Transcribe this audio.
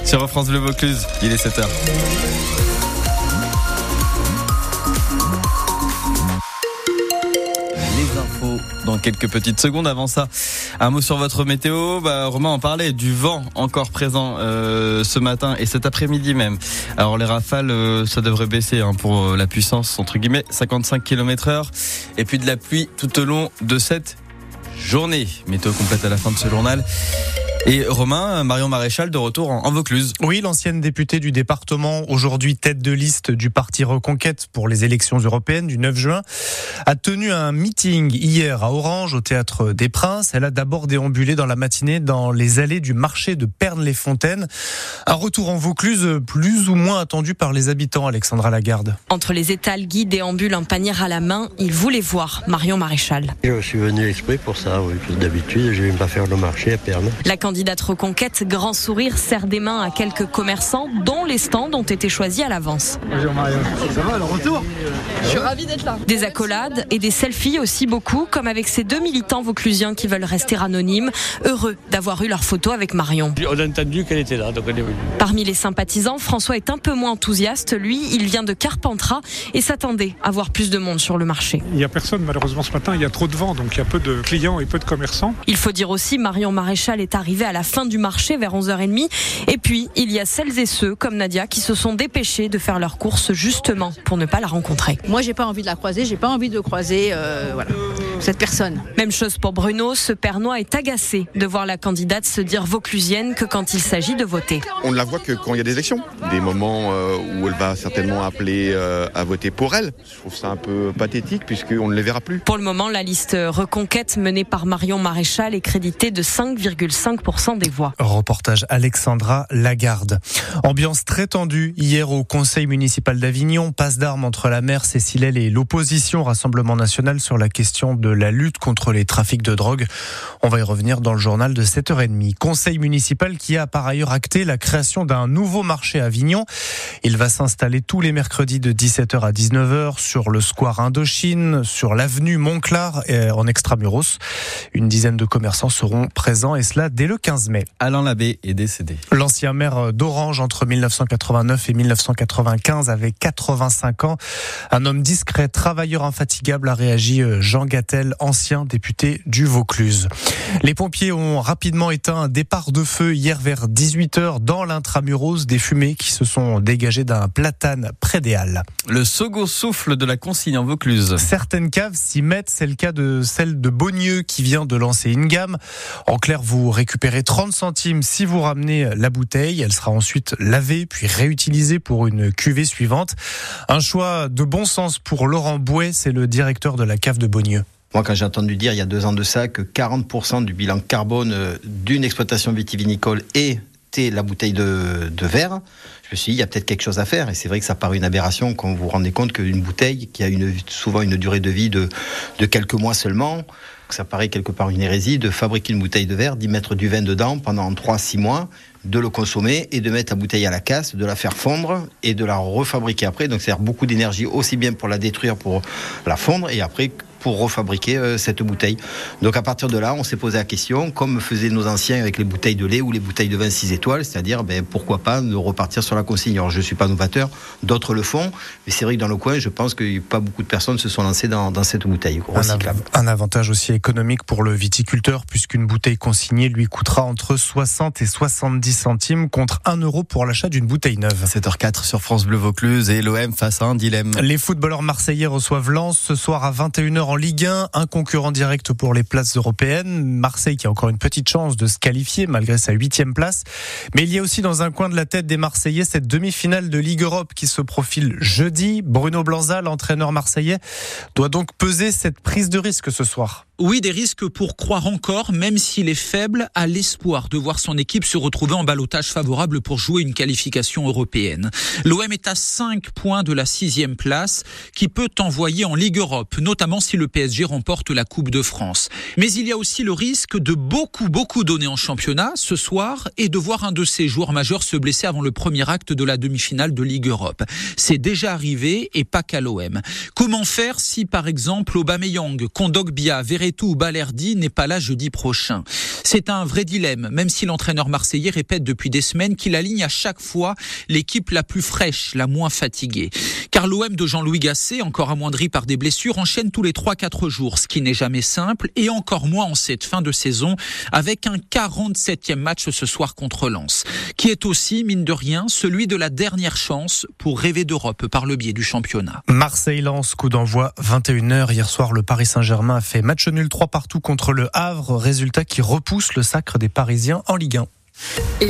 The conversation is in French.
sur France Bleu Vaucluse. Il est 7h. Les infos dans quelques petites secondes. Avant ça, un mot sur votre météo. Romain en parlait, du vent encore présent ce matin et cet après-midi même. Alors les rafales, ça devrait baisser pour la puissance, entre guillemets, 55 km/h. Et puis de la pluie tout au long de cette journée. Météo complète à la fin de ce journal. Et Romain, Marion Maréchal de retour en Vaucluse. Oui, l'ancienne députée du département, aujourd'hui tête de liste du parti Reconquête pour les élections européennes du 9 juin, a tenu un meeting hier à Orange, au Théâtre des Princes. Elle a d'abord déambulé dans la matinée dans les allées du marché de Pernes-les-Fontaines. Un retour en Vaucluse plus ou moins attendu par les habitants, Alexandra Lagarde. Entre les étals, Guy déambule un panier à la main. Il voulait voir Marion Maréchal. Je suis venu exprès pour ça, oui. D'habitude, je ne viens pas faire le marché à Pernes. La candidate Reconquête, grand sourire, serre des mains à quelques commerçants dont les stands ont été choisis à l'avance. Bonjour Marion, ça va le retour ? Je suis ravie d'être là. Des accolades et des selfies aussi beaucoup, comme avec ces deux militants vauclusiens qui veulent rester anonymes, heureux d'avoir eu leur photo avec Marion. On a entendu qu'elle était là, donc on est venu. Parmi les sympathisants, François est un peu moins enthousiaste. Lui, il vient de Carpentras et s'attendait à voir plus de monde sur le marché. Il n'y a personne malheureusement ce matin, il y a trop de vent, donc il y a peu de clients et peu de commerçants. Il faut dire aussi, Marion Maréchal est arrivée à la fin du marché vers 11h30. Et puis, il y a celles et ceux, comme Nadia, qui se sont dépêchés de faire leurs courses justement pour ne pas la rencontrer. Moi, j'ai pas envie de la croiser, j'ai pas envie de croiser cette personne. Même chose pour Bruno, ce Pernois est agacé de voir la candidate se dire vauclusienne que quand il s'agit de voter. On ne la voit que quand il y a des élections, des moments où elle va certainement appeler à voter pour elle. Je trouve ça un peu pathétique puisqu'on ne les verra plus. Pour le moment, la liste Reconquête menée par Marion Maréchal est créditée de 5,5% des voix. Reportage Alexandra Lagarde. Ambiance très tendue hier au Conseil municipal d'Avignon. Passe d'armes entre la maire Cécile Helle et l'opposition Rassemblement national sur la question de la lutte contre les trafics de drogue. On va y revenir dans le journal de 7h30. Conseil municipal qui a par ailleurs acté la création d'un nouveau marché à Avignon. Il va s'installer tous les mercredis de 17h à 19h sur le square Indochine, sur l'avenue Montclar en Extramuros. Une dizaine de commerçants seront présents et cela dès le 15 mai. Alain Labbé est décédé. L'ancien maire d'Orange entre 1989 et 1995 avait 85 ans. Un homme discret, travailleur infatigable, a réagi Jean Gattel, ancien député du Vaucluse. Les pompiers ont rapidement éteint un départ de feu hier vers 18h dans l'intramuros, des fumées qui se sont dégagées d'un platane près des Halles. Le second souffle de la consigne en Vaucluse. Certaines caves s'y mettent, c'est le cas de celle de Beaunieu qui vient de lancer une gamme. En clair, vous récupérez 30 centimes si vous ramenez la bouteille. Elle sera ensuite lavée puis réutilisée pour une cuvée suivante. Un choix de bon sens pour Laurent Bouet, c'est le directeur de la cave de Beaunieu. Moi, quand j'ai entendu dire il y a 2 ans de ça que 40% du bilan carbone d'une exploitation vitivinicole était la bouteille de verre, je me suis dit, il y a peut-être quelque chose à faire. Et c'est vrai que ça paraît une aberration quand vous vous rendez compte qu'une bouteille qui a souvent une durée de vie de quelques mois seulement, ça paraît quelque part une hérésie de fabriquer une bouteille de verre, d'y mettre du vin dedans pendant 3-6 mois, de le consommer et de mettre la bouteille à la casse, de la faire fondre et de la refabriquer après. Donc c'est-à-dire beaucoup d'énergie, aussi bien pour la détruire, pour la fondre et après pour refabriquer cette bouteille. Donc à partir de là, on s'est posé la question, comme faisaient nos anciens avec les bouteilles de lait ou les bouteilles de vin 6 étoiles, c'est-à-dire pourquoi pas de repartir sur la consigne. Alors je ne suis pas novateur, d'autres le font, mais c'est vrai que dans le coin, je pense que pas beaucoup de personnes se sont lancées dans cette bouteille recyclable. Un avantage aussi économique pour le viticulteur, puisqu'une bouteille consignée lui coûtera entre 60 et 70 centimes contre 1 euro pour l'achat d'une bouteille neuve. 7h04 sur France Bleu Vaucluse et l'OM face à un dilemme. Les footballeurs marseillais reçoivent Lens ce soir à 21h en Ligue 1, un concurrent direct pour les places européennes. Marseille qui a encore une petite chance de se qualifier malgré sa 8e place. Mais il y a aussi dans un coin de la tête des Marseillais cette demi-finale de Ligue Europe qui se profile jeudi. Bruno Blanza, l'entraîneur marseillais, doit donc peser cette prise de risque ce soir. Oui, des risques pour croire encore, même s'il est faible, à l'espoir de voir son équipe se retrouver en ballottage favorable pour jouer une qualification européenne. L'OM est à 5 points de la 6e place, qui peut envoyer en Ligue Europe, notamment si le PSG remporte la Coupe de France. Mais il y a aussi le risque de beaucoup donner en championnat ce soir et de voir un de ses joueurs majeurs se blesser avant le premier acte de la demi-finale de Ligue Europe. C'est déjà arrivé et pas qu'à l'OM. Comment faire si, par exemple, Aubameyang, Kondogbia, Verratti Verretou ou Balerdi n'est pas là jeudi prochain. C'est un vrai dilemme, même si l'entraîneur marseillais répète depuis des semaines qu'il aligne à chaque fois l'équipe la plus fraîche, la moins fatiguée. Car l'OM de Jean-Louis Gasset, encore amoindri par des blessures, enchaîne tous les 3-4 jours, ce qui n'est jamais simple, et encore moins en cette fin de saison, avec un 47e match ce soir contre Lens, qui est aussi, mine de rien, celui de la dernière chance pour rêver d'Europe par le biais du championnat. Marseille-Lens, coup d'envoi 21h. Hier soir, le Paris Saint-Germain a fait match nul 3-3 contre le Havre, résultat qui repousse le sacre des Parisiens en Ligue 1.